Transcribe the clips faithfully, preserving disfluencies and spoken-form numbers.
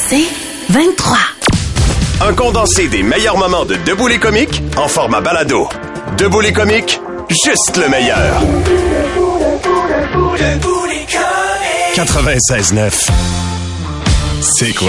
C'est vingt-trois. Un condensé des meilleurs moments de Debout les comiques en format balado. Debout les comiques, juste le meilleur. quatre-vingt-seize neuf. C'est quoi?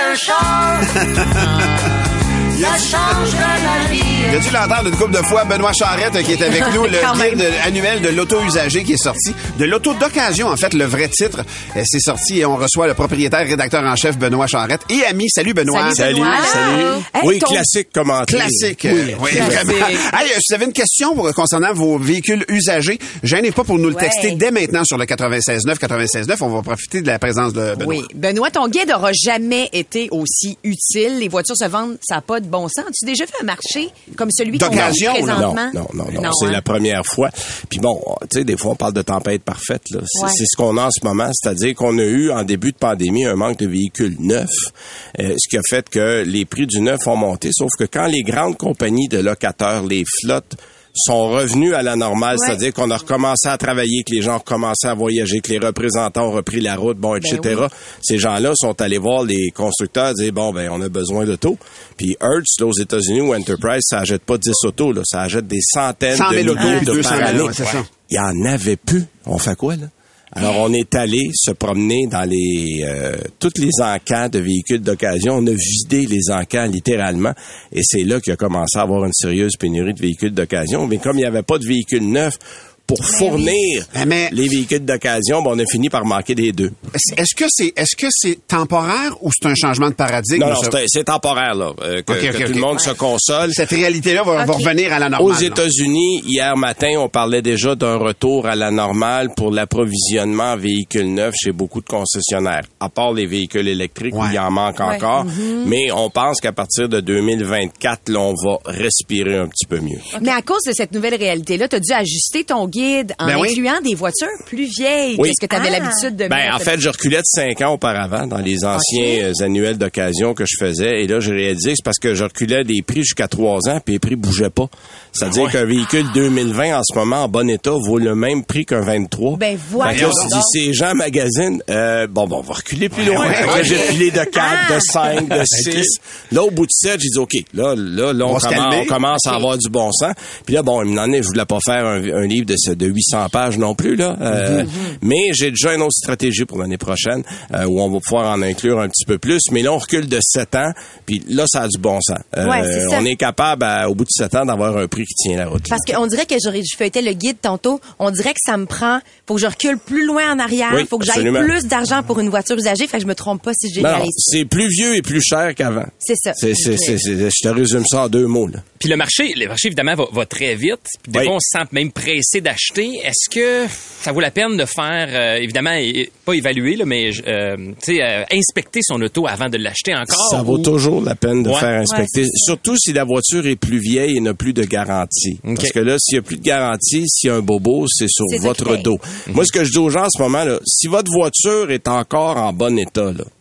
Ça change la vie. Il a dû l'entendre une couple de fois. Benoît Charette qui est avec nous, le guide annuel de l'auto-usager qui est sorti. De l'auto d'occasion, en fait, le vrai titre. C'est sorti et on reçoit le propriétaire, rédacteur en chef, Benoît Charette. Et ami, salut Benoît. Salut, Benoît. salut. Hey, oui, ton... classique commentaire. Classique. Oui, oui classique. vraiment. Hey, si vous avez une question concernant vos véhicules usagés, gênez pas pour nous le texter Ouais. dès maintenant sur le quatre-vingt-seize neuf. quatre-vingt-seize neuf, on va profiter de la présence de Benoît. Oui. Benoît, ton guide aura jamais été aussi utile. Les voitures se vendent, ça n'a pas de bon sens. As-tu déjà fait un marché comme celui qu'on a D'occasion, là. présentement? Non, non, non, non, Non, c'est hein? la première fois. Puis bon, tu sais, des fois, on parle de tempête parfaite, là. C'est, Ouais. c'est ce qu'on a en ce moment, c'est-à-dire qu'on a eu, en début de pandémie, un manque de véhicules neufs, euh, ce qui a fait que les prix du neuf ont monté, sauf que quand les grandes compagnies de locateurs, les flottes, sont revenus à la normale, Ouais. c'est-à-dire qu'on a recommencé à travailler, que les gens ont recommencé à voyager, que les représentants ont repris la route, bon, et cetera. oui. Ces gens-là sont allés voir les constructeurs, dire bon, ben, on a besoin d'autos. Puis Hertz, là, aux États-Unis, ou Enterprise, ça achète pas dix autos, là, ça achète des centaines cent de mille milliers autos, de deux cent par mille, année. ouais, c'est ça. Il y en avait plus. On fait quoi, là? Alors, on est allé se promener dans les euh, tous les encans de véhicules d'occasion. On a vidé les encans, littéralement. Et c'est là qu'il a commencé à avoir une sérieuse pénurie de véhicules d'occasion. Mais comme il n'y avait pas de véhicules neufs pour fournir Mais- les véhicules d'occasion, ben, on a fini par manquer des deux. Est-ce est-ce que c'est est-ce que c'est temporaire ou c'est un changement de paradigme? Non, non, ça? c'est, c'est temporaire, là. euh, que Ok, que ok, tout ok. le monde se console. Cette réalité-là va, va Ok. revenir à la normale. Aux là. États-Unis, hier matin, on parlait déjà d'un retour à la normale pour l'approvisionnement en véhicules neufs chez beaucoup de concessionnaires, à part les véhicules électriques où Ouais. il en manque Ouais. encore. Mais on pense qu'à partir de deux mille vingt-quatre, là, on va respirer un petit peu mieux. Mais à cause de cette nouvelle réalité-là, tu as dû ajuster ton guide en Ben oui. incluant des voitures plus vieilles Oui. que ce que tu avais Ah. l'habitude de Ben, mettre. en fait, je reculais de cinq ans auparavant dans les anciens euh, annuels d'occasion que je faisais. Et là, j'ai réalisé que c'est parce que je reculais des prix jusqu'à trois ans, puis les prix bougeaient pas. C'est-à-dire qu'un véhicule deux mille vingt, en ce moment, en bon état, vaut le même prix qu'un vingt-trois. Ben, voyons Fait que là, si donc. ces gens magasinent, euh, bon, bon, on va reculer plus loin. ouais, Fait que ouais. là, j'ai filé de quatre, Ah. de cinq, de six. Là, au bout de sept, j'ai dit, OK, là, là, là, on, On va se commence, calmer. on commence à avoir du bon sens. Puis là, bon, il m'en est, je voulais pas faire un, un livre de, ce- de huit cents pages non plus, là. Euh, Mais j'ai déjà une autre stratégie pour l'année prochaine, euh, où on va pouvoir en inclure un petit peu plus. Mais là, on recule de sept ans, puis là, ça a du bon sens. Euh, Ouais, c'est ça. on est capable, à- au bout de sept ans, d'avoir un prix qui tient la route. là. Parce qu'on dirait que j'aurais- je feuilletais le guide tantôt, on dirait que ça me prend, faut que je recule plus loin en arrière, Oui, faut que j'aille absolument. plus d'argent pour une voiture usagée, fait que je me trompe pas si je Non, non, généralise. c'est plus vieux et plus cher qu'avant. C'est ça. C'est, c'est, Ok. c'est, c'est- je te résume ça en deux mots, là. Puis le marché, le marché évidemment va, va très vite. Puis des Oui. fois, on se sent même pressé d'acheter. Est-ce que ça vaut la peine de faire, euh, évidemment, é- pas évaluer, là, mais euh, tu sais, euh, inspecter son auto avant de l'acheter encore? Ça vaut ou- toujours la peine de Ouais. faire inspecter. Ouais, c'est ça. Surtout si la voiture est plus vieille et n'a plus de garantie. OK. Parce que là, s'il n'y a plus de garantie, s'il y a un bobo, c'est sur C'est ça votre qui paye. dos. Moi, ce que je dis aux gens en ce moment, là, si votre voiture est encore en bon état, là,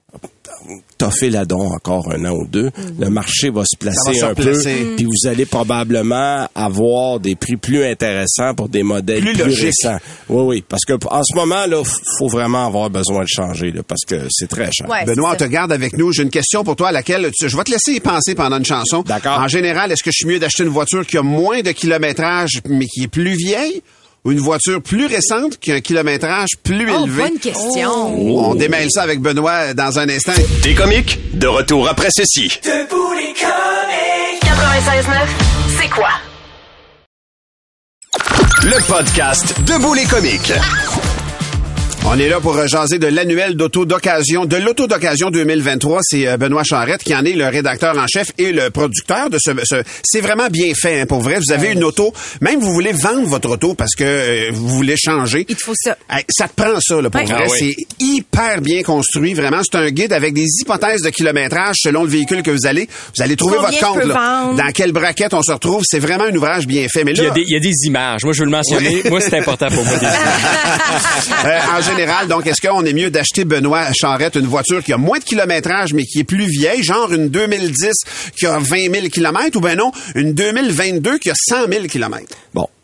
toffez la don encore un an ou deux. Le marché va se placer Ça va se un replacer. peu, puis vous allez probablement avoir des prix plus intéressants pour des modèles Plus plus, logiques. récents. Oui, oui, parce que en ce moment là, f- faut vraiment avoir besoin de changer, là, parce que c'est très cher. Ouais, Benoît, on c'est te ça. garde avec nous. J'ai une question pour toi à laquelle tu- je vais te laisser y penser pendant une chanson. D'accord. En général, est-ce que je suis mieux d'acheter une voiture qui a moins de kilométrage mais qui est plus vieille ou une voiture plus récente qui a un kilométrage plus Oh, élevé? bonne question. On démêle ça avec Benoît dans un instant. Des comiques, de retour après ceci. quatre-vingt-seize neuf, c'est quoi? Le podcast Debout les comiques. On est là pour euh, jaser de l'annuel d'auto d'occasion, de l'auto d'occasion deux mille vingt-trois. C'est euh, Benoît Charette qui en est le rédacteur en chef et le producteur de ce... ce- c'est vraiment bien fait, hein, pour vrai. Vous avez une auto, même vous voulez vendre votre auto parce que euh, vous voulez changer. Il te faut ça. Hey, ça te prend ça, là, pour Ouais. vrai. Ah oui. C'est hyper bien construit. Vraiment, c'est un guide avec des hypothèses de kilométrage selon le véhicule que vous allez. Vous allez trouver Combien votre je compte, peux là. vendre? Dans quelle braquette on se retrouve. C'est vraiment un ouvrage bien fait. Mais Puis il y, là, a des- il y a des images. Moi, je veux le mentionner. Moi, c'est important pour moi. Des images. Euh, en général, donc, est-ce qu'on est mieux d'acheter, Benoît Charette, une voiture qui a moins de kilométrage, mais qui est plus vieille, genre une deux mille dix qui a vingt mille kilomètres, ou ben non, une deux mille vingt-deux qui a cent mille kilomètres? Bon,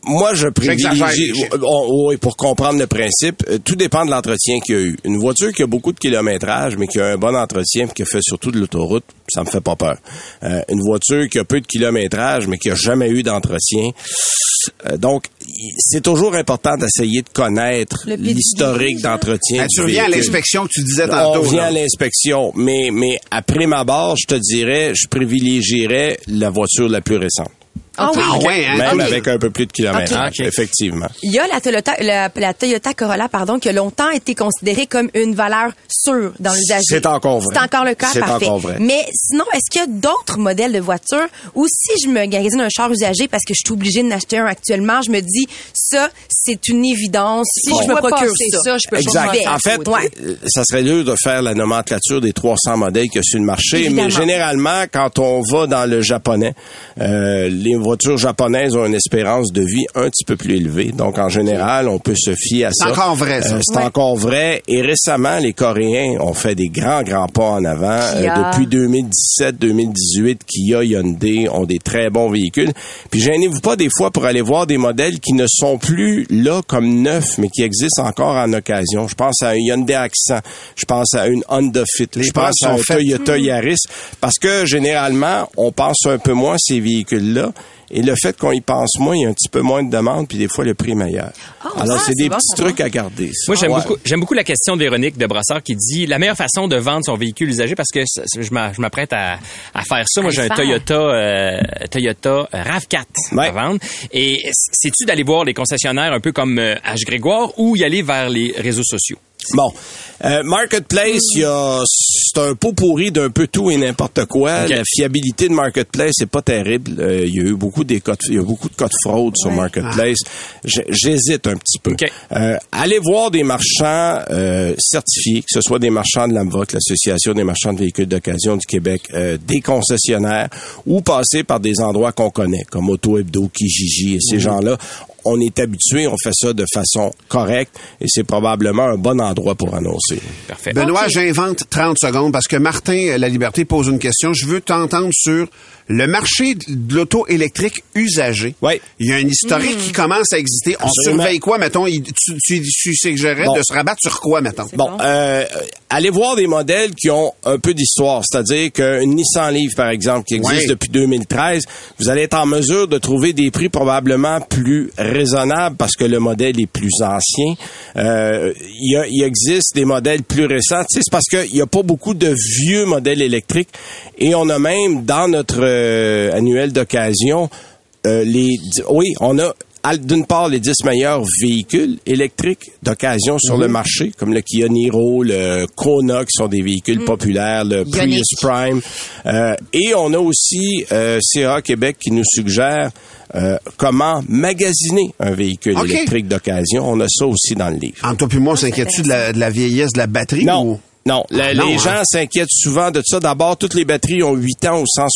moi, je J'exagère. privilégie, oui, pour comprendre le principe, euh, tout dépend de l'entretien qu'il y a eu. Une voiture qui a beaucoup de kilométrage, mais qui a un bon entretien, puis qui a fait surtout de l'autoroute, ça me fait pas peur. Euh, une voiture qui a peu de kilométrage, mais qui a jamais eu d'entretien, euh, donc, c'est toujours important d'essayer de connaître l'historique d'entretien. Ah, du tu reviens à véhicule. l'inspection que tu disais tantôt. On vient là. à l'inspection, mais, mais après ma barre, je te dirais, je privilégierais la voiture la plus récente. Ah oui. Ah ouais, hein? Même Ok. avec un peu plus de kilomètres, Ok. effectivement. Il y a la Toyota, la, la Toyota Corolla, pardon, qui a longtemps été considérée comme une valeur sûre dans l'usager. C'est encore vrai. C'est encore le cas, C'est parfait. encore vrai. Mais sinon, est-ce qu'il y a d'autres modèles de voitures où si je me magasine un char usagé parce que je suis obligée de n'acheter un actuellement, je me dis, ça, c'est une évidence. Si Bon. je me vois procure passer ça, je peux Exact. changer. En fait, Ouais. euh, ça serait dur de faire la nomenclature des trois cents modèles qu'il y a sur le marché, Évidemment. mais généralement, quand on va dans le japonais, euh, les voitures japonaises ont une espérance de vie un petit peu plus élevée. Donc, en général, on peut se fier à ça. C'est encore vrai, ça. Euh, c'est Ouais. encore vrai. Et récemment, les Coréens ont fait des grands, grands pas en avant. Euh, Kia. depuis deux mille dix-sept, deux mille dix-huit, Kia, Hyundai ont des très bons véhicules. Puis, gênez-vous pas des fois pour aller voir des modèles qui ne sont plus là comme neufs, mais qui existent encore en occasion. Je pense à un Hyundai Accent. Je pense à une Honda Fit. Les Je pense preuves à un sont faites. Toyota Yaris. Parce que, généralement, on pense un peu moins à ces véhicules-là. Et le fait qu'on y pense moins, il y a un petit peu moins de demande, puis des fois, le prix est meilleur. Oh, Alors, ça, c'est c'est des bon, petits ça trucs à garder. ça. Moi, j'aime Ouais. beaucoup, j'aime beaucoup la question de Véronique de Brassard qui dit la meilleure façon de vendre son véhicule usagé parce que c- c- je m'a- je m'apprête à, à faire ça. Moi, À j'ai le un faire. Toyota, euh, Toyota RAV quatre Ouais. à vendre. Et c'est-tu d'aller voir les concessionnaires un peu comme euh, H. Grégoire ou y aller vers les réseaux sociaux? Bon, euh, Marketplace, il y a c'est un pot pourri d'un peu tout et n'importe quoi. Ok. La fiabilité de Marketplace c'est pas terrible. Euh, il y a eu beaucoup des cas de- il y a beaucoup de cas de fraude sur Marketplace. J'ai- J'hésite un petit peu. Ok. Euh, allez voir des marchands euh, certifiés, que ce soit des marchands de l'A M V O C, l'Association des marchands de véhicules d'occasion du Québec, euh, des concessionnaires, ou passer par des endroits qu'on connaît, comme Auto Hebdo, Kijiji et ces gens-là. On est habitué, on fait ça de façon correcte et c'est probablement un bon endroit pour annoncer. Parfait. Benoît, Ok. j'invente trente secondes parce que Martin euh, La Liberté pose une question. Je veux t'entendre sur le marché de l'auto électrique usagé. Oui. Il y a un historique qui commence à exister. On Absolument. surveille quoi, mettons? Il- Tu, tu, tu suggérerais Bon. de se rabattre sur quoi, mettons? Bon, euh, allez voir des modèles qui ont un peu d'histoire, c'est-à-dire qu'une Nissan Leaf, par exemple, qui existe Ouais. depuis deux mille treize, vous allez être en mesure de trouver des prix probablement plus raisonnables parce que le modèle est plus ancien. Euh, il, y a, il existe des modèles plus récents. Tu sais, c'est parce qu'il n'y a pas beaucoup de vieux modèles électriques et on a même dans notre euh, annuel d'occasion euh, les... Oui, on a... al- d'une part, les dix meilleurs véhicules électriques d'occasion sur le marché, comme le Kia Niro, le Kona, qui sont des véhicules populaires, le Ioniq. Prius Prime. Euh, et on a aussi euh, C A Québec qui nous suggère euh, comment magasiner un véhicule OK. électrique d'occasion. On a ça aussi dans le livre. Entre toi puis moi, on s'inquiète-tu de la, de la vieillesse de la batterie? Non. Ou... Non, la- Ah, non, les hein. gens s'inquiètent souvent de ça. D'abord, toutes les batteries ont huit ans ou cent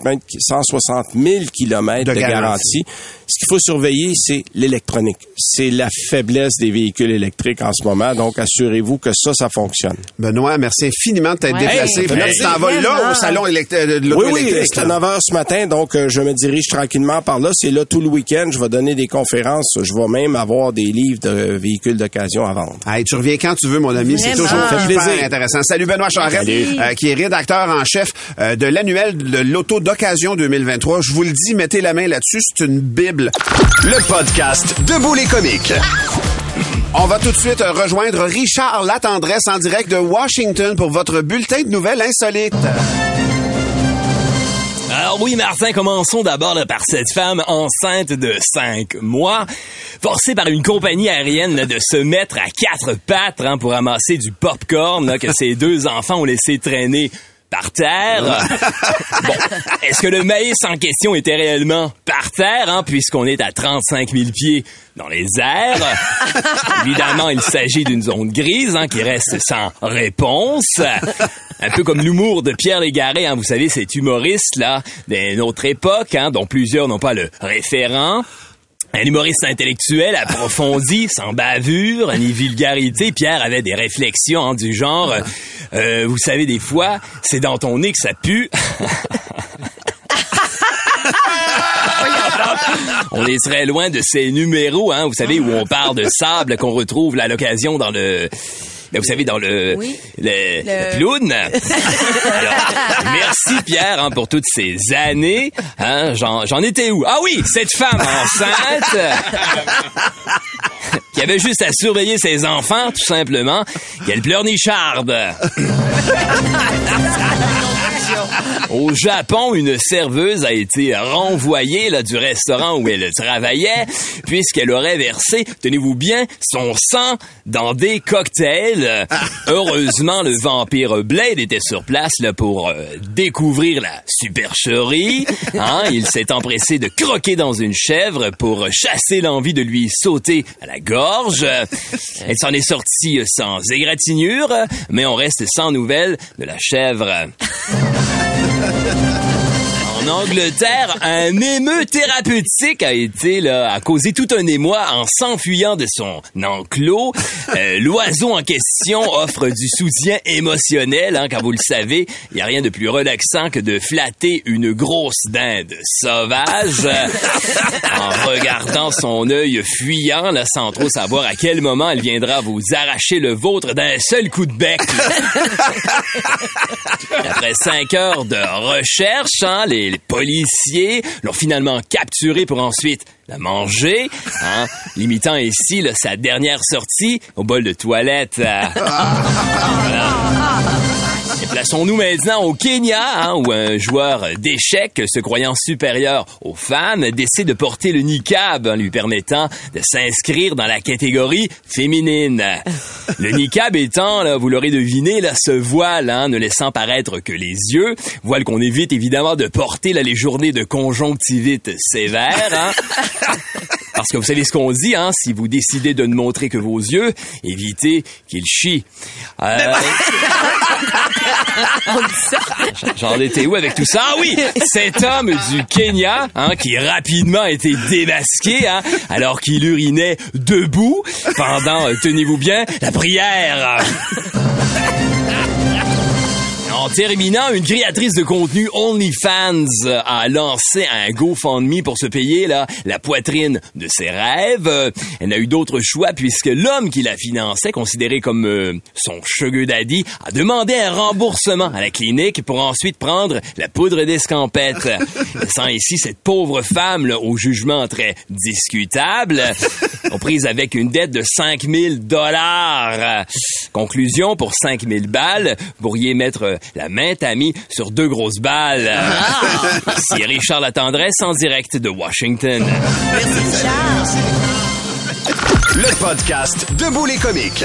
soixante mille kilomètres De de, garantie. garantie. Ce qu'il faut surveiller, c'est l'électronique. C'est la faiblesse des véhicules électriques en ce moment. Donc, assurez-vous que ça, ça fonctionne. Benoît, merci infiniment de t'être Ouais. déplacé. Hey, Puis là, hey, tu t'en vas là vraiment. au salon élect- euh, de Oui, l'auto oui, électrique. c'est à là. neuf heures ce matin, donc euh, je me dirige tranquillement par là. C'est là tout le week-end. Je vais donner des conférences. Je vais même avoir des livres de véhicules d'occasion à vendre. Hey, tu reviens quand tu veux, mon ami. C'est Vraiment. toujours Ça fait hyper plaisir. intéressant. Salut Benoît Charette, Salut. euh, qui est rédacteur en chef euh, de l'annuel de l'auto d'occasion deux mille vingt-trois. Je vous le dis, mettez la main là-dessus. C'est une bible. Le podcast Debout les comiques. On va tout de suite euh, rejoindre Richard Latendresse en direct de Washington pour votre bulletin de nouvelles insolites. Alors oui, Martin, commençons d'abord là, par cette femme enceinte de cinq mois, forcée par une compagnie aérienne là, de se mettre à quatre pattes hein, pour amasser du popcorn là, que ses deux enfants ont laissé traîner par terre. Bon, est-ce que le maïs en question était réellement par terre, hein, puisqu'on est à trente-cinq mille pieds dans les airs? Évidemment, il s'agit d'une zone grise hein, qui reste sans réponse. Un peu comme l'humour de Pierre Légaré, hein, vous savez, cet humoriste-là d'une autre époque, hein, dont plusieurs n'ont pas le référent. Un humoriste intellectuel approfondi, sans bavure ni vulgarité. Pierre avait des réflexions hein, du genre, euh, euh, vous savez, des fois, c'est dans ton nez que ça pue. On est très loin de ces numéros, hein, vous savez, où on parle de sable qu'on retrouve là, à l'occasion dans le... Ben, vous savez, dans le, oui. le, le... le clown. Alors, merci Pierre hein, pour toutes ces années. Hein, j'en, j'en étais où? Ah oui, cette femme enceinte qui avait juste à surveiller ses enfants, tout simplement. Quelle pleurnicharde! Au Japon, une serveuse a été renvoyée là, du restaurant où elle travaillait puisqu'elle aurait versé, tenez-vous bien, son sang dans des cocktails. Heureusement, le vampire Blade était sur place là, pour euh, découvrir la supercherie. Hein? Il s'est empressé de croquer dans une chèvre pour chasser l'envie de lui sauter à la gorge. Elle s'en est sortie sans égratignure, mais on reste sans nouvelles de la chèvre. En Angleterre, un émeu thérapeutique a été là, a causé tout un émoi en s'enfuyant de son enclos. Euh, l'oiseau en question offre du soutien émotionnel, hein, car vous le savez, il n'y a rien de plus relaxant que de flatter une grosse dinde sauvage euh, en regardant son œil fuyant, là, sans trop savoir à quel moment elle viendra vous arracher le vôtre d'un seul coup de bec. Après cinq heures de recherche, hein, les Les policiers l'ont finalement capturé pour ensuite la manger, hein, limitant ici là, sa dernière sortie au bol de toilette. Euh, voilà. Et plaçons-nous maintenant au Kenya, hein, où un joueur d'échecs, se croyant supérieur aux femmes, décide de porter le niqab, hein, lui permettant de s'inscrire dans la catégorie féminine. Le niqab étant, là, vous l'aurez deviné, là, ce voile, hein, ne laissant paraître que les yeux, voile qu'on évite évidemment de porter là, les journées de conjonctivite sévère. Hein. Parce que vous savez ce qu'on dit, hein, si vous décidez de ne montrer que vos yeux, évitez qu'ils chient. Euh... J'en étais où avec tout ça? Ah oui! Cet homme du Kenya, hein, qui rapidement a été démasqué, hein, alors qu'il urinait debout pendant, euh, tenez-vous bien, la prière. En terminant, une créatrice de contenu OnlyFans a lancé un GoFundMe pour se payer là, la poitrine de ses rêves. Elle n'a eu d'autre choix puisque l'homme qui la finançait, considéré comme euh, son sugar daddy, a demandé un remboursement à la clinique pour ensuite prendre la poudre d'escampette. Laissant ici cette pauvre femme là, au jugement très discutable, aux prises avec une dette de cinq mille dollars. Conclusion, pour cinq mille balles, vous pourriez mettre la main amie sur deux grosses balles. Ah! Ici Richard Latendresse en direct de Washington. Merci, Richard. Le podcast Debout les comiques.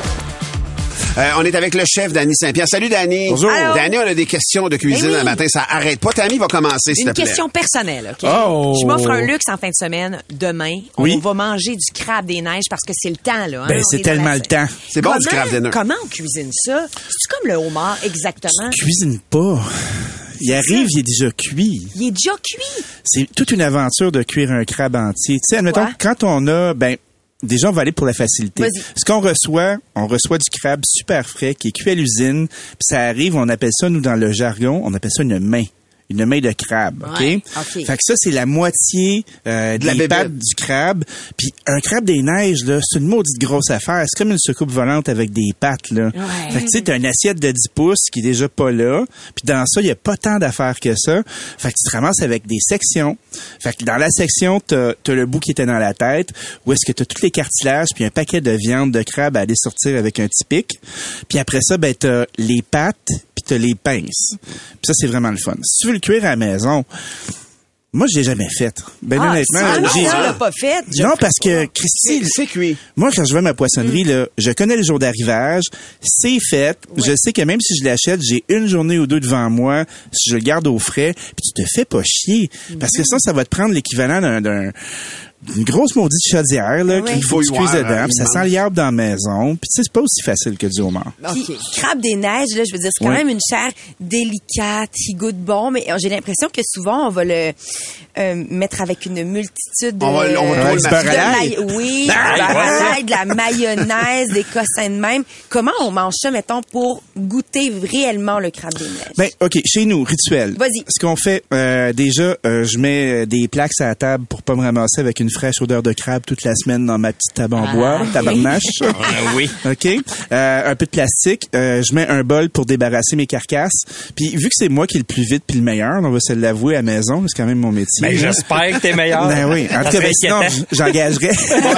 Euh, on est avec le chef Danny Saint-Pierre. Salut Danny. Bonjour. Allô. Danny, on a des questions de cuisine oui. le matin. Ça arrête pas. Tammy va commencer, s'il Une te plaît. question personnelle, OK? Oh. Je m'offre un luxe en fin de semaine. Demain, Oui. on va manger du crabe des neiges parce que c'est le temps, là. Hein? Ben, On c'est est tellement dans la- le temps. C'est bon, Comment- du crabe dinner. Comment on cuisine ça? C'est comme le homard, exactement? Tu cuisines pas. Il arrive, il est déjà cuit. Il est déjà cuit. C'est toute une aventure de cuire un crabe entier. Tu sais, admettons, Quoi? quand on a, ben, déjà, on va aller pour la facilité. Vas-y. Ce qu'on reçoit, on reçoit du crabe super frais qui est cuit à l'usine, puis ça arrive, on appelle ça, nous, dans le jargon, on appelle ça une main. Une main de crabe, OK? Ouais, OK. Fait que ça, c'est la moitié euh, De la des bébête. pattes du crabe. Puis un crabe des neiges, là, c'est une maudite grosse affaire. C'est comme une soucoupe volante avec des pattes, là. Ouais. Fait que tu sais, t'as une assiette de dix pouces qui est déjà pas là. Puis dans ça, il y a pas tant d'affaires que ça. Fait que tu te ramasses avec des sections. Fait que dans la section, t'as, t'as le bout qui était dans la tête, où est-ce que t'as tous les cartilages, puis un paquet de viande de crabe à aller sortir avec un petit pic. Puis après ça, ben t'as les pattes, puis t'as les pinces. Puis ça, c'est vraiment le fun. Si tu veux le cuire à la maison, moi, je l'ai jamais fait. Ben Ah, honnêtement, ah non, j'ai... on l'a pas fait. Je Non, le ferai parce que, pas. Christy, C'est cuit. moi, quand je vais à ma poissonnerie, là, je connais le jour d'arrivage, c'est fait. Je sais que même si je l'achète, j'ai une journée ou deux devant moi, si je le garde au frais, puis tu te fais pas chier. Parce que ça, ça va te prendre l'équivalent d'un... d'un une grosse maudite chaudière, là, Ouais. qu'il faut que tu cuises Fouilloire, dedans, hein, puis ça immense. sent l'herbe dans la maison, puis tu sais, c'est pas aussi facile que du homard. Puis, OK. crabe des neiges, là, je veux dire, c'est quand Ouais. même une chair délicate, qui goûte bon, mais j'ai l'impression que souvent, on va le, euh, mettre avec une multitude de... On va, on va Ouais, de du beurre à l'ail. maille- Oui, du Ah, beurre à ouais. l'ail, de la mayonnaise, des cossins de même. Comment on mange ça, mettons, pour goûter réellement le crabe des neiges? Ben, OK, chez nous, rituel. Vas-y. Ce qu'on fait, euh, déjà, euh, je mets des plaques à la table pour pas me ramasser avec une fraîche odeur de crabe toute la semaine dans ma petite table en bois, tabarnache. Euh, oui. OK? Euh, un peu de plastique. Euh, je mets un bol pour débarrasser mes carcasses. Puis, vu que c'est moi qui est le plus vite puis le meilleur, on va se l'avouer à la maison, c'est quand même mon métier. Ben, là. j'espère que t'es meilleur. Ben oui. En tout cas, Ça ben, serait sinon, inquiétant. j'engagerais.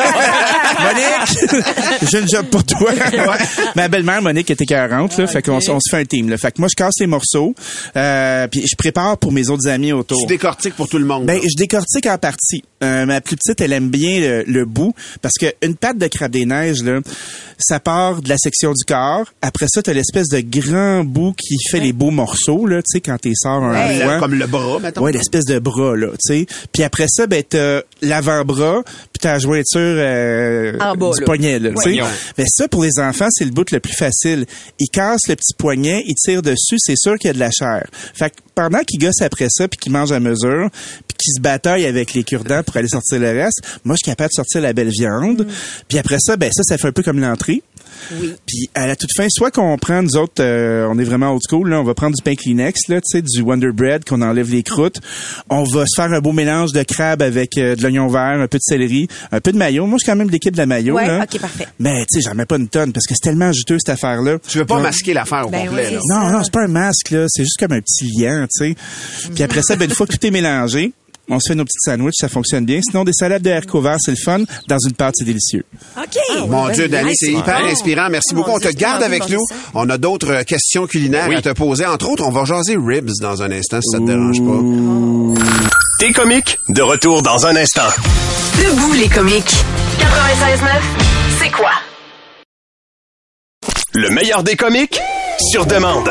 Monique, j'ai une job pour toi. Ma belle-mère, Monique, était quarante, là. Fait qu'on s- on se fait un team, là. Fait que moi, je casse les morceaux, euh, puis je prépare pour mes autres amis autour. Tu décortiques pour tout le monde. Ben, là. je décortique en partie. Euh, ma plus petite, elle aime bien le, le bout parce que une patte de crabe des neiges, là, ça part de la section du corps. Après ça, t'as l'espèce de grand bout qui fait les beaux morceaux, là, tu sais, quand t'es sors un Le- fois. comme le bras, mettons. Ouais, l'espèce de bras, là, tu sais. Puis après ça, ben, t'as l'avant-bras, puis t'as la jointure euh, En bas, du là. poignet, là, tu sais. Ouais. Ben, ça, pour les enfants, c'est le bout le plus facile. Ils cassent le petit poignet, ils tirent dessus, c'est sûr qu'il y a de la chair. Fait que pendant qu'ils gossent après ça, puis qu'ils mangent à mesure, puis qu'ils se bataillent avec les cure-dents pour aller sortir le reste, moi, je suis capable de sortir la belle viande. Puis après ça, ben, ça, ça fait un peu comme l'entrée. Oui. Puis à la toute fin, soit qu'on prend, nous autres, euh, on est vraiment old school, là, on va prendre du pain Kleenex, là, tu sais, du Wonder Bread, qu'on enlève les croûtes. On va se faire un beau mélange de crabe avec euh, de l'oignon vert, un peu de céleri, un peu de mayo. Moi, je suis quand même de l'équipe de la mayo, Ouais, là. ok, parfait. Mais tu sais, j'en mets pas une tonne parce que c'est tellement juteux cette affaire-là. Tu veux pas Donc, masquer l'affaire au Ben complet, oui, là. c'est Non, ça. non, c'est pas un masque, là. C'est juste comme un petit liant, tu sais. Puis après ça, ben, une fois que tout est mélangé, on se fait nos petits sandwichs, ça fonctionne bien. Sinon, des salades de haricots verts, c'est le fun. Dans une pâte, c'est délicieux. OK. Mon Dieu, Dani, Hey, c'est hyper bon. inspirant. Merci Oh, beaucoup. mon On te Dieu, garde j'ai avec envie de nous. manger ça. On a d'autres euh, questions culinaires Oui. à te poser. Entre autres, on va jaser ribs dans un instant, si ça te dérange pas. T'es comique, de retour dans un instant. Debout les comiques. quatre-vingt-seize neuf, c'est quoi? Le meilleur des comiques, sur demande.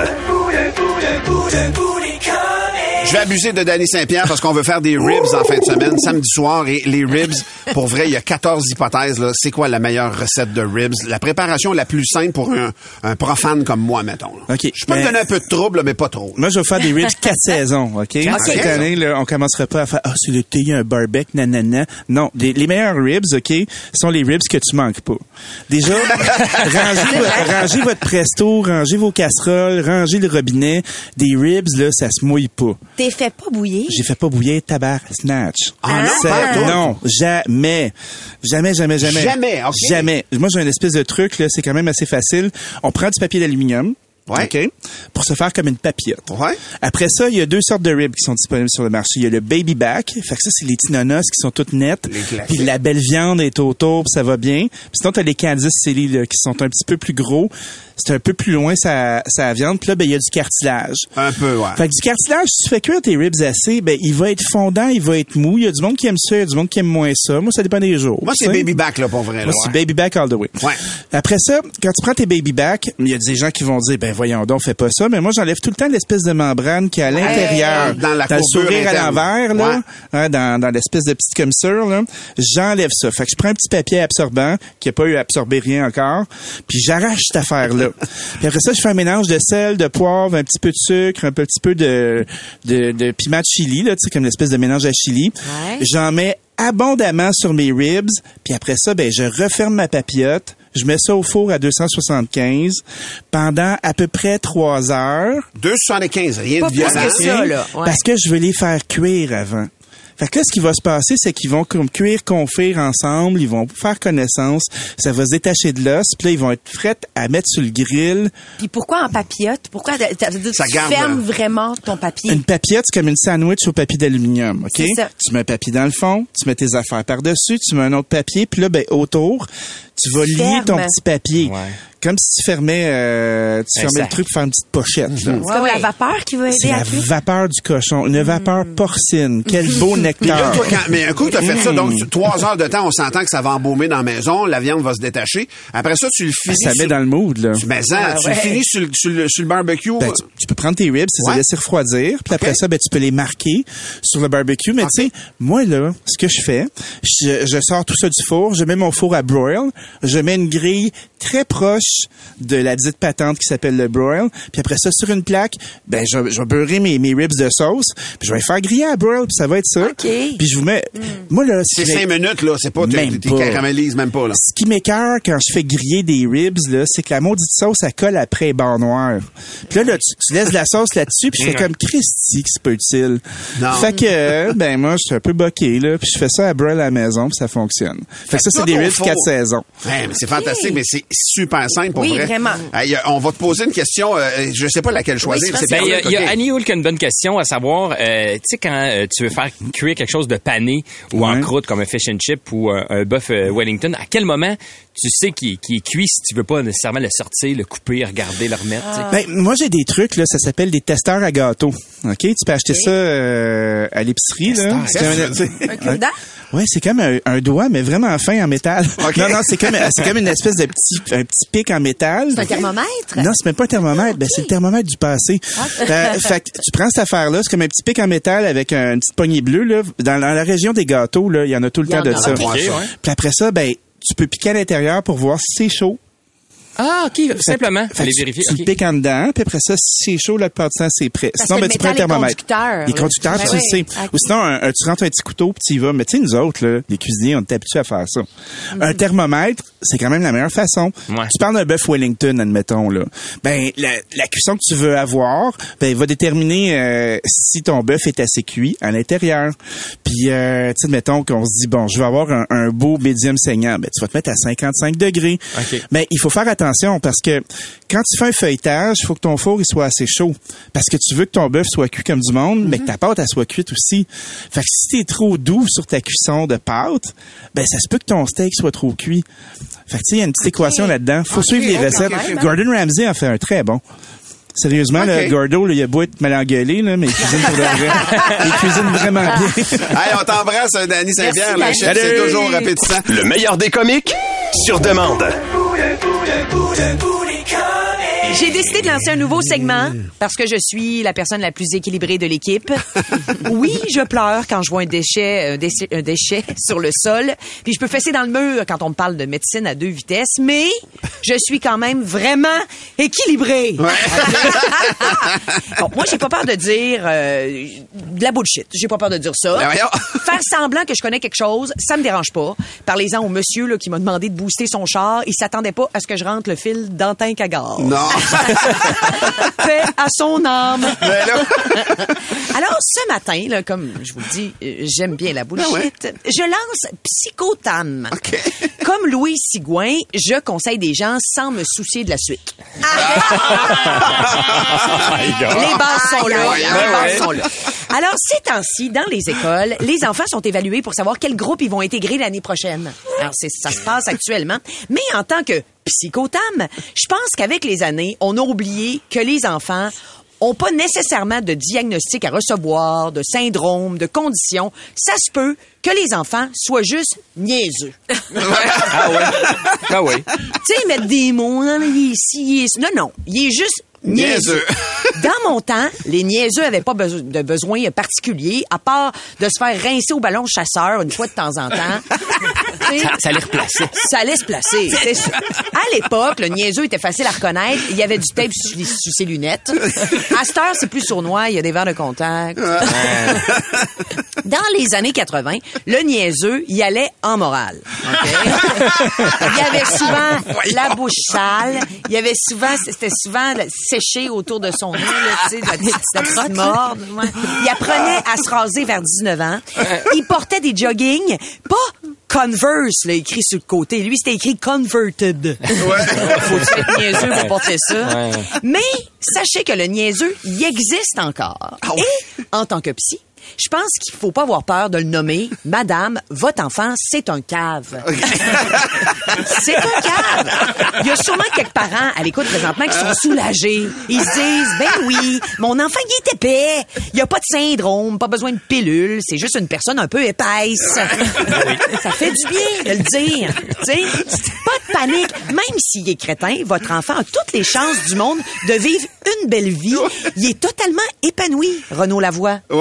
Je vais abuser de Dany Saint-Pierre parce qu'on veut faire des ribs en fin de semaine, samedi soir. Et les ribs, pour vrai, il y a quatorze hypothèses. Là. C'est quoi la meilleure recette de ribs? La préparation la plus simple pour un, un profane comme moi, mettons. Là. OK. Je peux Ben- me donner un peu de trouble, là, mais pas trop. Moi, je vais faire des ribs quatre saisons, OK? Quatre Cette saisons. année, là, on commencera pas à faire, ah, c'est l'été, il y a un barbecue, nanana. Non, les, les meilleurs ribs, OK, sont les ribs que tu manques pas. Déjà, rangez, votre, rangez votre presto, rangez vos casseroles, rangez le robinet. Des ribs, là, ça se mouille pas. T'es fait pas bouillir? J'ai fait pas bouillir tabar snatch. Ah non, Ça- pas tout. non, jamais. Jamais, jamais, jamais. Jamais, OK. Jamais. Moi, j'ai une espèce de truc, là, c'est quand même assez facile. On prend du papier d'aluminium. Ouais. OK? Pour se faire comme une papillote. Ouais. Après ça, il y a deux sortes de ribs qui sont disponibles sur le marché. Il y a le baby back. Fait que ça, c'est les petits nonos qui sont toutes nettes. Les classiques. Puis la belle viande est autour, puis ça va bien. Puis sinon, t'as les Candice Silly, là, qui sont un petit peu plus gros. C'est un peu plus loin, sa, sa viande. Puis là, ben, il y a du cartilage. Un peu, ouais. Fait que du cartilage, si tu fais cuire tes ribs assez, ben, il va être fondant, il va être mou. Il y a du monde qui aime ça, il y a du monde qui aime moins ça. Moi, ça dépend des jours. Moi, c'est tu sais. baby back, là, pour vrai. Là, Moi, c'est ouais. baby back all the way. Ouais. Après ça, quand tu prends tes baby back, il y a des gens qui vont dire, ben voyons donc, fais pas ça. Mais moi, j'enlève tout le temps l'espèce de membrane qui est à l'intérieur. dans la le courbure sourire à interne. l'envers, là. Ouais. Hein, dans, dans l'espèce de petite commissure, là. J'enlève ça. Fait que je prends un petit papier absorbant qui a pas eu à absorber rien encore. Puis j'arrache cette affaire-là. Puis après ça, je fais un mélange de sel, de poivre, un petit peu de sucre, un petit peu de, de, de piment de chili, là, tu sais, comme l'espèce de mélange à chili. Ouais. J'en mets abondamment sur mes ribs. Puis après ça, ben, je referme ma papillote. Je mets ça au four à deux cent soixante-quinze pendant à peu près trois heures. deux soixante-quinze, rien Pas de plus violent. que ça, là. Ouais. Parce que je veux les faire cuire avant. Fait que là, ce qui va se passer, c'est qu'ils vont comme cuire, confire ensemble, ils vont faire connaissance, ça va se détacher de l'os, puis là, ils vont être prêts à mettre sur le grill. Puis pourquoi en papillote? Pourquoi t'as- t'as- Ça tu garde, fermes là. vraiment ton papier? Une papillote, c'est comme une sandwich au papier d'aluminium, OK? C'est ça. Tu mets un papier dans le fond, tu mets tes affaires par-dessus, tu mets un autre papier, puis là, ben, autour, tu vas lier Ferme. ton petit papier. Ouais. Comme si tu fermais, euh, tu Un fermais sac. le truc pour faire une petite pochette, là. C'est comme Ouais, la ouais. vapeur qui va C'est aider à la cuire. vapeur du cochon, une vapeur porcine. Quel beau Puis là, nectar. toi, quand, mais un coup, tu as fait ça, donc tu- trois heures de temps, on s'entend que ça va embaumer dans la maison, la viande va se détacher. Après ça, tu le finis. Ça met sur- dans le mood, là. Tu, mais ça, tu le finis sur, le- sur le, sur le barbecue. Ben, tu, tu peux prendre tes ribs, tu Ouais. les laisser refroidir, puis après Ok. ça, ben, tu peux les marquer sur le barbecue. Mais Ok. tu sais, moi, là, ce que je fais, je, je sors tout ça du four, je mets mon four à broil, je mets une grille très proche bûche de la dite patente qui s'appelle le broil. Puis après ça, sur une plaque, ben je, je vais beurrer mes, mes ribs de sauce. Puis je vais les faire griller à broil. Puis ça va être ça. Okay. Puis je vous mets... Mm. Moi, là... C'est cinq minutes, là. C'est pas... Tu caramélises même pas, là. Ce qui m'écoeure quand je fais griller des ribs, là, c'est que la maudite sauce, elle colle après les barres noires. Puis là, là tu, tu laisses de la sauce là-dessus, puis je fais comme Christy, que c'est pas utile. Non. Fait que, euh, ben moi, je suis un peu boqué, là, puis je fais ça à broil à la maison, puis ça fonctionne. Fait, fait que ça, c'est des ribs quatre saisons. Ouais, mais c'est fantastique, okay. mais c'est super simple pour oui, vrai. Oui, vraiment. Hey, on va te poser une question, euh, je sais pas laquelle choisir. Oui, il ben, y a, y a Annie Hull qui a une bonne question à savoir, euh, tu sais, quand euh, tu veux faire cuire quelque chose de pané ou ouais. en croûte comme un fish and chip ou un, un bœuf euh, Wellington, à quel moment tu sais qu'il, qu'il est cuit si tu veux pas nécessairement le sortir, le couper, regarder, le remettre? Ah. Ben, moi, j'ai des trucs, là, ça s'appelle des testeurs à gâteau. OK? Tu peux acheter okay. ça euh, à l'épicerie, là. C'est un, un cure-dent? Ouais, c'est comme un, un doigt, mais vraiment fin en métal. Okay. Non, non, c'est comme, c'est comme une espèce de petit, un petit pic en métal. C'est un thermomètre? Non, c'est même pas un thermomètre. Okay. Ben, c'est le thermomètre du passé. Okay. Euh, fait que tu prends cette affaire-là, c'est comme un petit pic en métal avec un, une petite poignée bleue, là. Dans, dans la région des gâteaux, là, il y en a tout le temps de ça. Okay, ouais. Puis après ça, ben, tu peux piquer à l'intérieur pour voir si c'est chaud. Ah, OK, fait, simplement. Fait, aller vérifier. Tu okay. le piques en dedans, puis après ça, si c'est chaud, la plupart du temps, c'est prêt. Parce sinon, ben, tu prends un thermomètre. Conducteur, les conducteurs, tu le sais. Okay. Ou sinon, un, un, tu rentres un petit couteau, puis tu y vas. Mais tu sais, nous autres, là, les cuisiniers, on est habitués à faire ça. Mm-hmm. Un thermomètre, c'est quand même la meilleure façon. Ouais. Tu parles d'un bœuf Wellington, admettons, là. Ben, la, la cuisson que tu veux avoir, ben, il va déterminer euh, si ton bœuf est assez cuit à l'intérieur. Puis, euh, tu sais, admettons qu'on se dit, bon, je veux avoir un, un beau médium saignant. Ben, tu vas te mettre à cinquante-cinq degrés. Okay. Ben, il faut faire attention parce que quand tu fais un feuilletage, il faut que ton four il soit assez chaud. Parce que tu veux que ton bœuf soit cuit comme du monde, mm-hmm. mais que ta pâte elle soit cuite aussi. Fait que si t'es trop doux sur ta cuisson de pâte, ben ça se peut que ton steak soit trop cuit. Fait que tu sais, il y a une petite okay. équation là-dedans. Faut okay, suivre les okay, recettes. Okay, Gordon Ramsay en fait un très bon. Sérieusement, okay. le Gordo, là, il a beau être mal engueulé, là, mais il cuisine pour de vrai. Il cuisine vraiment bien. Hey, on t'embrasse, Danny Saint-Pierre. Le chef, c'est toujours appétissant. Le meilleur des comiques, sur demande. J'ai décidé de lancer un nouveau segment parce que je suis la personne la plus équilibrée de l'équipe. Oui, je pleure quand je vois un déchet, un déchet, un déchet sur le sol. Puis je peux fesser dans le mur quand on me parle de médecine à deux vitesses. Mais je suis quand même vraiment équilibrée. Ouais. Bon, moi, j'ai pas peur de dire euh, de la bullshit. J'ai pas peur de dire ça. Faire semblant que je connais quelque chose, ça me dérange pas. Parlez-en au monsieur là, qui m'a demandé de booster son char. Il s'attendait pas à ce que je rentre le fil dans tank à gaz. Non. Paix à son âme. Alors, ce matin, là, comme je vous le dis, j'aime bien la bullshit, ah ouais. je lance Psychotam. Okay. Comme Louis Sigouin, je conseille des gens sans me soucier de la suite. Les bases sont là. Les bases sont là. Alors, ces temps-ci, dans les écoles, les enfants sont évalués pour savoir quel groupe ils vont intégrer l'année prochaine. Alors, c'est, ça se passe actuellement. Mais en tant que psychotam, je pense qu'avec les années, on a oublié que les enfants ont pas nécessairement de diagnostic à recevoir, de syndrome, de condition. Ça se peut que les enfants soient juste niaiseux. Ah ouais? Ah ouais. Tu sais, mettre des mots, hein, il est ici, il est... Non, non, il est juste niaiseux. Dans mon temps, les niaiseux avaient pas beso- de besoin particulier, à part de se faire rincer au ballon chasseur une fois de temps en temps. Ça, ça allait replacer. Ça allait se placer, c'est sûr. À l'époque, le niaiseux était facile à reconnaître. Il y avait du tape sur, sur ses lunettes. À cette heure, c'est plus sournois. Il y a des verres de contact. Dans les années quatre-vingts, le niaiseux, il allait en morale. Okay? Il y avait souvent la bouche sale. Il y avait souvent, c'était souvent séché autour de son nez, là, tu sais, la petite, la petite morde. Ouais. Il apprenait à se raser vers dix-neuf ans. Il portait des jogging, pas Converse, là, écrit sur le côté. Lui, c'était écrit Converted. Ouais. Faut être niaiseux pour porter ça. Ouais. Mais sachez que le niaiseux, il existe encore. Oh. Et, en tant que psy, je pense qu'il faut pas avoir peur de le nommer. Madame, votre enfant, c'est un cave. Okay. C'est un cave. Il y a sûrement quelques parents à l'écoute présentement qui sont soulagés. Ils se disent, ben oui, mon enfant, il est épais. Il n'y a pas de syndrome, pas besoin de pilule. C'est juste une personne un peu épaisse. Oui. Ça fait du bien de le dire. Tu sais, pas de panique. Même s'il est crétin, votre enfant a toutes les chances du monde de vivre une belle vie. Il est totalement épanoui, Renaud Lavoie. Ouais.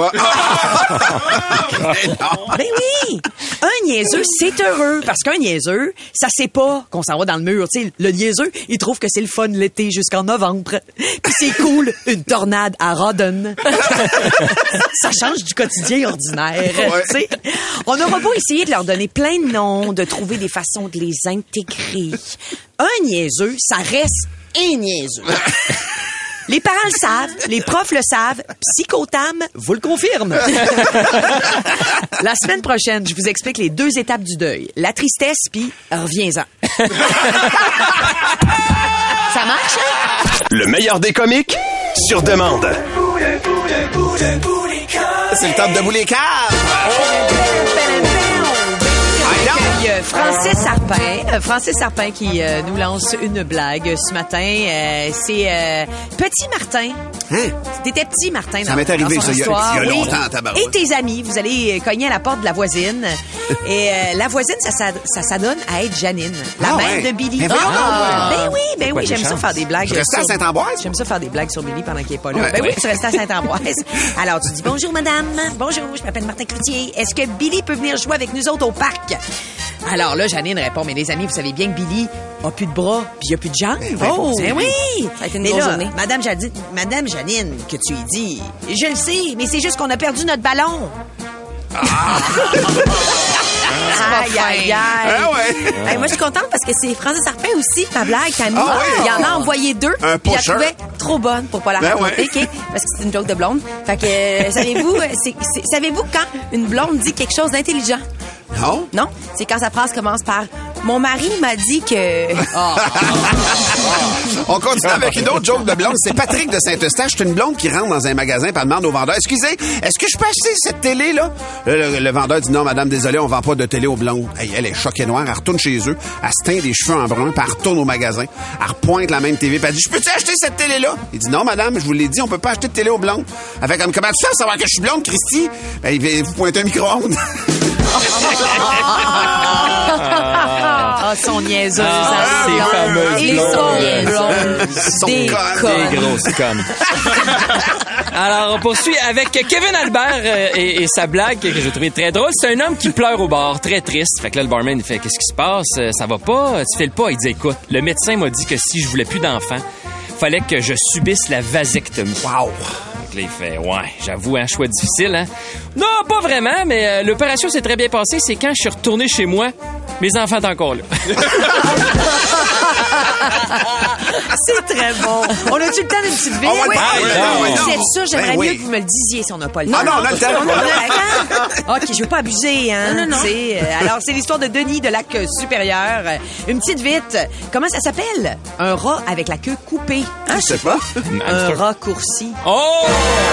Ben oui! Un niaiseux, c'est heureux. Parce qu'un niaiseux, ça sait pas qu'on s'en va dans le mur. Tu sais, le niaiseux, il trouve que c'est le fun l'été jusqu'en novembre. Puis c'est cool, une tornade à Rodden. Ça change du quotidien ordinaire. Ouais. Tu sais. On aura beau essayer de leur donner plein de noms, de trouver des façons de les intégrer. Un niaiseux, ça reste un niaiseux. Les parents le savent, les profs le savent, Psychotam vous le confirme. La semaine prochaine, je vous explique les deux étapes du deuil. La tristesse, puis reviens-en. Ça marche, hein? Le meilleur des comiques, sur demande. C'est le top de Boulécave. Il y a Francis Sarpin, euh, Francis Sarpin qui euh, nous lance une blague ce matin. Euh, c'est euh, Petit Martin. Hein? T'étais petit Martin. Ça dans, m'est arrivé, dans son ça, il y a- histoire. il y a Oui. longtemps, tabarouette. Et tes amis, vous allez cogner à la porte de la voisine. Et euh, la voisine, ça, ça, ça s'adonne à être Janine, la Ah mère ouais. de Billy. Mais voyons Ah, donc. ben oui, ben quoi oui, de j'aime ça chance? faire des blagues. Je restais à sur- Saint-Ambroise? J'aime ça faire des blagues sur Billy pendant qu'il est pas là. Ouais. Ben oui, tu restais à Saint-Ambroise. Alors, tu dis bonjour, madame. Bonjour, je m'appelle Martin Cloutier. Est-ce que Billy peut venir jouer avec nous autres au parc? Alors là, Janine répond, mais les amis, vous savez bien que Billy a plus de bras puis il a plus de jambes. Oh! Ben oui! Ça a été une mais grosse là, journée. Madame, Jadine, Madame Janine, que tu y dis, je le sais, mais c'est juste qu'on a perdu notre ballon. Aïe, aïe, aïe. Ah ouais. Hey, moi, je suis contente parce que c'est Francis Sarpin aussi, ma blague, Camille. Ah oui? Il en a envoyé deux. Un puis il la pusher. trouvait trop bonne pour pas la Ben raconter, ouais. OK? Parce que c'est une joke de blonde. Fait que, euh, savez-vous, euh, c'est- c'est- savez-vous quand une blonde dit quelque chose d'intelligent? Non? Non? C'est quand sa phrase commence par « Mon mari m'a dit que... Ah. On continue avec une autre joke de blonde. C'est Patrick de Saint-Eustache. C'est une blonde qui rentre dans un magasin et elle demande au vendeur, excusez, est-ce que je peux acheter cette télé-là? Le, le- le vendeur dit non, madame, désolé, on vend pas de télé aux blondes. Hey, elle est choquée noire. Elle retourne chez eux. Elle se teint des cheveux en brun puis elle retourne au magasin. Elle repointe la même T V puis elle dit, je peux-tu acheter cette télé-là? Il dit non, madame, je vous l'ai dit, on peut pas acheter de télé aux blondes. Elle fait comme, comment tu fais à savoir que je suis blonde, Christy? Ben, il va vous pointer un micro-ondes. Ah, son niaiseuse. Ah, hein, ces blonde. fameuses Et blondes. son blonde. Son Des conne. connes. Des grosses connes. Alors, on poursuit avec Kevin Albert euh, et, et sa blague que j'ai trouvée très drôle. C'est un homme qui pleure au bar, très triste. Fait que là, le barman, il fait, qu'est-ce qui se passe? Euh, Ça va pas? Tu fais le pas? Il dit, écoute, le médecin m'a dit que si je voulais plus d'enfants, fallait que je subisse la vasectomie. Wow. Fait que là, il fait, ouais, j'avoue, un choix difficile, hein? Non, pas vraiment, mais euh, l'opération s'est très bien passée. C'est quand je suis retourné chez moi, mes enfants sont encore là. C'est très bon. On a-tu le temps d'une petite ville? On va le temps, Oui. oui, oui, oui, C'est non. ça, j'aimerais Ben oui. mieux que vous me le disiez si on n'a pas le Non, temps. non, on a le temps. On a le temps. OK, je veux pas abuser, hein. Non, non, non. Tu sais, euh, alors, c'est l'histoire de Denis de Lac Supérieur. Euh, Une petite vite. Comment ça s'appelle? Un rat avec la queue coupée. Je sais pas. Un rat coursi. Oh!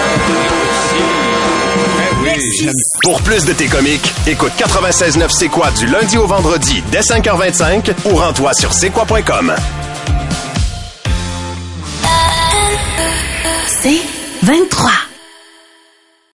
Merci. Pour plus de tes comiques, écoute quatre-vingt-seize neuf C'est quoi du lundi au vendredi dès cinq heures vingt-cinq ou rends-toi sur c'est quoi point com. C'est vingt-trois.